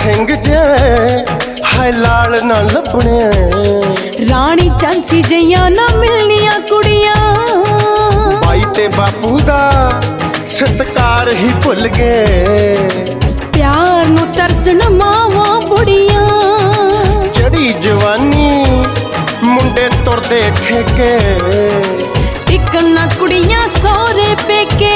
ਸਿੰਘ ਜੇ ਹਾਏ ਲਾਲ ना लभने रानी झांसी जइयां ना मिलनियां कुड़ियां बाई ते बापू दा सत्कार ही भुल गए प्यार नू तरसन मावां बुढ़ियां जड़ी जवानी मुंडे तुरदे ठेके टिकन ना कुड़ियां सोरे पेके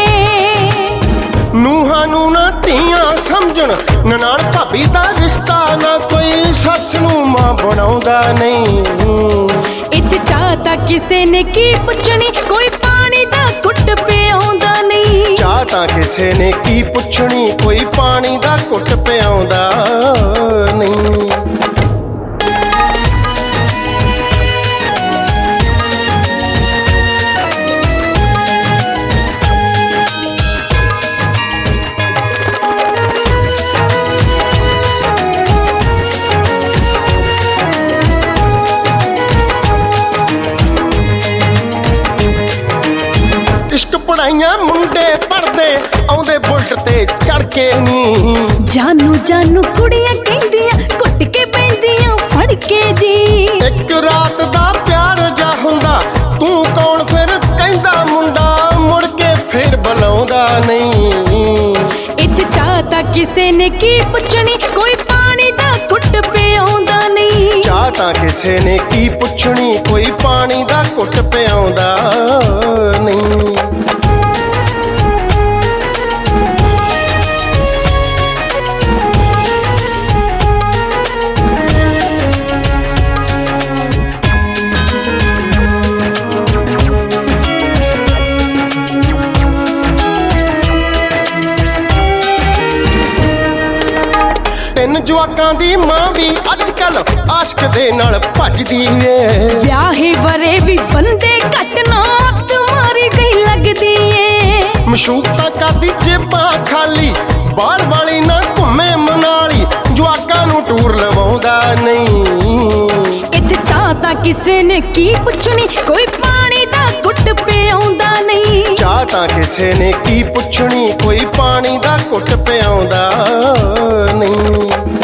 ਨੂਹਾਂ ਨੂੰ ਨਾ ਧੀਆਂ ਸਮਝਣ ਨਨਾਣ ਭਾਬੀ ਦਾ ਰਿਸ਼ਤਾ ਨਾ ਕੋਈ ਸੱਸ ਨੂੰ ਮਾਂ ਬਣਾਉਂਦਾ ਨਹੀਂ ਇੱਥੇ ਚਾਹ ਤਾਂ ਕਿਸੇ ਨੇ ਕੀ ਪੁੱਛਣੀ ਕੋਈ ਪਾਣੀ ਦਾ ਘੁੱਟ ਪਿਆਉਂਦਾ ਨਹੀਂ ਚਾਹ ਤਾਂ ਕਿਸੇ ਨੇ ਕੀ ਪੁੱਛਣੀ ਕੋਈ ਪਾਣੀ ਦਾ ਘੁੱਟ ਪਿਆਉਂਦਾ ਨਹੀਂ पढ़ाइयां मुंडे पढ़दे आउंदे बुलट ते चढ़ के नी जानू जानू कुड़ियां कहंदियां घुट के पैंदियां फड़ के जी एक रात दा प्यार जा हुंदा तू कौन फिर कहंदा मुंडा मुड़ के फिर बुलाउंदा नहीं इत्थे चाह तां किसे ने की पुछनी कोई पानी दा घुट पिआउंदा नहीं चाह तां किसे ने की पुछनी कोई पानी दा घुट पिआउंदा नहीं ਜਵਾਕਾਂ ਦੀ ਮਾਂ ਵੀ ਅੱਜ ਕੱਲ ਆਸ਼ਕ ਦੇ ਨਾਲ ਭੱਜਦੀ ਏ ਵਿਆਹੇ ਵਰੇ ਵੀ ਬੰਦੇ ਘੱਟ ਨਾ ਤੁਮਾਰੀ ਗਈ ਲੱਗਦੀ ਏ ਮਸ਼ੂਕਤਾ ਕਰਦੀ ਜੇਬਾਂ ਖਾਲੀ ਬਾਹਰ ਵਾਲੀ ਨਾ ਘੁੰਮੇ ਮਨਾਲੀ ਜਵਾਕਾਂ ਨੂੰ ਟੂਰ ਲਵਾਉਂਦਾ ਨਹੀਂ ਇੱਥੇ ਚਾਹ ਤਾਂ ਕਿਸੇ ਨੇ ਕੀ ਪੁੱਛਣੀ ਕੋਈ ਪਾਣੀ ਦਾ ਘੁੱਟ ਪਿਆਉਂਦਾ ਨਹੀਂ ਚਾਹ ਤਾਂ ਕਿਸੇ ਨੇ ਕੀ ਪੁੱਛਣੀ ਕੋਈ ਪਾਣੀ ਦਾ ਘੁੱਟ ਪਿਆਉਂਦਾ ਨਹੀਂ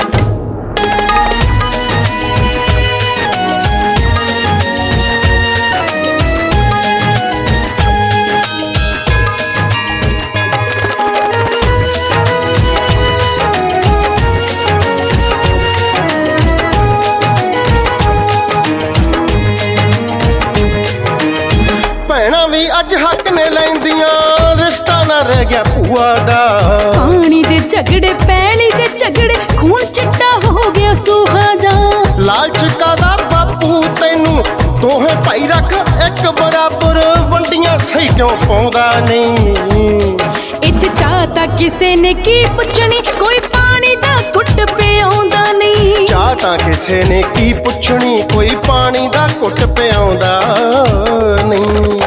ਭੈਣਾਂ ਵੀ ਅੱਜ ਹੱਕ ਨੇ ਲੈਂਦੀਆਂ ਰਿਸ਼ਤਾ ਨਾ ਰਹਿ ਗਿਆ ਭੂਆ ਦਾ ਪਾਣੀ ਦੇ ਝਗੜੇ ਪੈਲੀ ਦੇ ਝਗੜੇ ਖੂਨ ਚਿੱਟਾ ਹੋ ਗਿਆ ਸੂਹਾ ਜਾ ਲਾਲਚ ਕਾਦਾ ਬਾਪੂ ਤੈਨੂੰ ਦੋਹੇ ਭਾਈ ਰੱਖ ਇੱਕ ਬਰਾਬਰ ਵੰਡੀਆਂ ਸਹੀ ਕਿਉਂ ਪਾਉਂਦਾ ਨਹੀਂ ਇੱਥੇ ਚਾਹ ਤਾਂ ਕਿਸੇ ਨੇ ਕੀ ਪੁੱਛਣੀ ਕੋਈ ਪਾਣੀ ਦਾ ਘੁੱਟ ਪਿਆਉਂਦਾ ਨਹੀਂ ਚਾਹ ਤਾਂ ਕਿਸੇ ਨੇ ਕੀ ਪੁੱਛਣੀ ਕੋਈ ਪਾਣੀ ਦਾ ਘੁੱਟ ਪਿਆਉਂਦਾ ਨਹੀਂ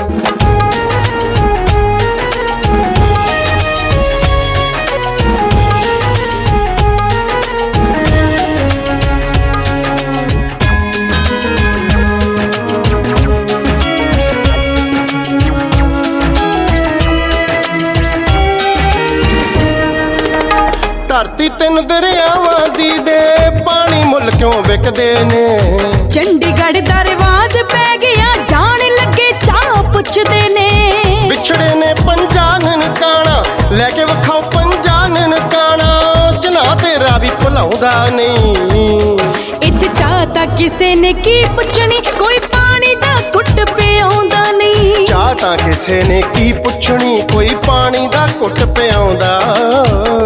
ਧਰਤੀ ਤਿੰਨ ਦਰਿਆਵਾਂ ਦੀ ਦੇ ਪਾਣੀ ਮੁੱਲ ਕਿਉਂ ਵਿਕਦੇ ਨੇ ਚੰਡੀਗੜ੍ਹ ਦਾ ਰਿਵਾਜ ਪੈ ਗਿਆ ਜਾਣ ਲੱਗੇ ਚਾਹ ਪੁੱਛਦੇ ਨੇ ਵਿਛੜੇ ਨੇ ਪੰਜਾਂ ਨਨਕਾਣਾ ਲੈ ਕੇ ਵਿਖਾਓ ਪੰਜਾਂ ਨਨਕਾਣਾ ਜਨਾ ਤੇਰਾ ਵੀ ਭੁਲਾਉਂਦਾ ਨਹੀਂ ਇੱਥੇ ਚਾਹ ਤਾਂ ਕਿਸੇ ਨੇ ਕੀ ਪੁੱਛਣੀ ਕੋਈ ਪਾਣੀ ਦਾ ਘੁੱਟ ਪਿਆਉਂਦਾ ਨਹੀਂ ਚਾਹ ਤਾਂ ਕਿਸੇ ਨੇ ਕੀ ਪੁੱਛਣੀ ਕੋਈ ਪਾਣੀ ਦਾ ਘੁੱਟ ਪਿਆਉਂਦਾ